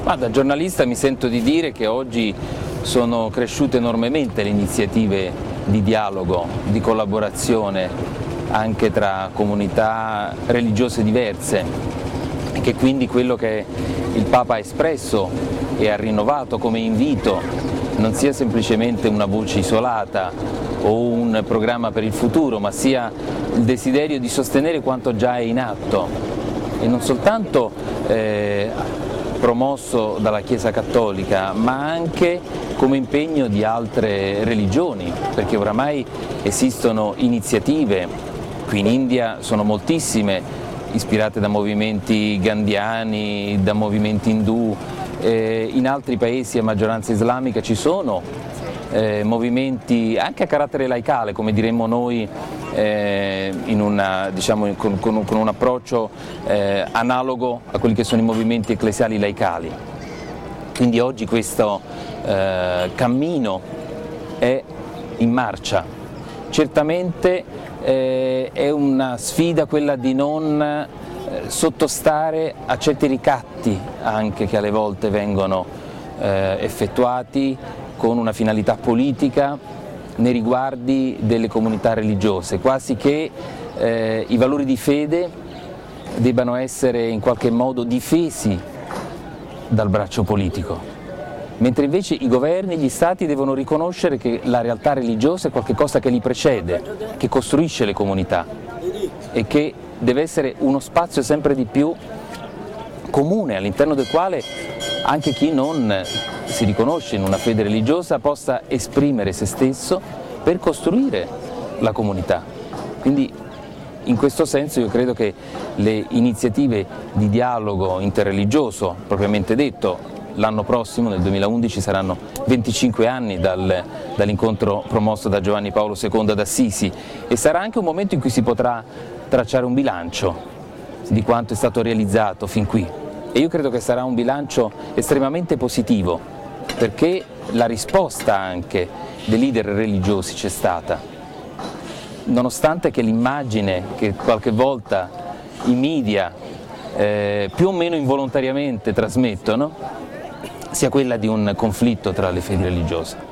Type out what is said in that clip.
Ma da giornalista mi sento di dire che oggi sono cresciute enormemente le iniziative di dialogo, di collaborazione anche tra comunità religiose diverse e che quindi quello che il Papa ha espresso e ha rinnovato come invito non sia semplicemente una voce isolata o un programma per il futuro, ma sia il desiderio di sostenere quanto già è in atto e non soltanto promosso dalla Chiesa Cattolica, ma anche come impegno di altre religioni, perché oramai esistono iniziative, qui in India sono moltissime, ispirate da movimenti gandhiani, da movimenti indù, in altri paesi a maggioranza islamica ci sono movimenti anche a carattere laicale, come diremmo noi, con un approccio analogo a quelli che sono i movimenti ecclesiali laicali. Quindi oggi questo cammino è in marcia. Certamente è una sfida quella di non sottostare a certi ricatti anche che alle volte vengono effettuati con una finalità politica nei riguardi delle comunità religiose, quasi che i valori di fede debbano essere in qualche modo difesi dal braccio politico, mentre invece i governi, gli stati devono riconoscere che la realtà religiosa è qualcosa che li precede, che costruisce le comunità e che deve essere uno spazio sempre di più comune all'interno del quale anche chi non si riconosce in una fede religiosa possa esprimere se stesso per costruire la comunità. Quindi in questo senso io credo che le iniziative di dialogo interreligioso, propriamente detto, l'anno prossimo, nel 2011, saranno 25 anni dall'incontro promosso da Giovanni Paolo II ad Assisi e sarà anche un momento in cui si potrà tracciare un bilancio di quanto è stato realizzato fin qui. E io credo che sarà un bilancio estremamente positivo, perché la risposta anche dei leader religiosi c'è stata, nonostante che l'immagine che qualche volta i media più o meno involontariamente trasmettono sia quella di un conflitto tra le fedi religiose.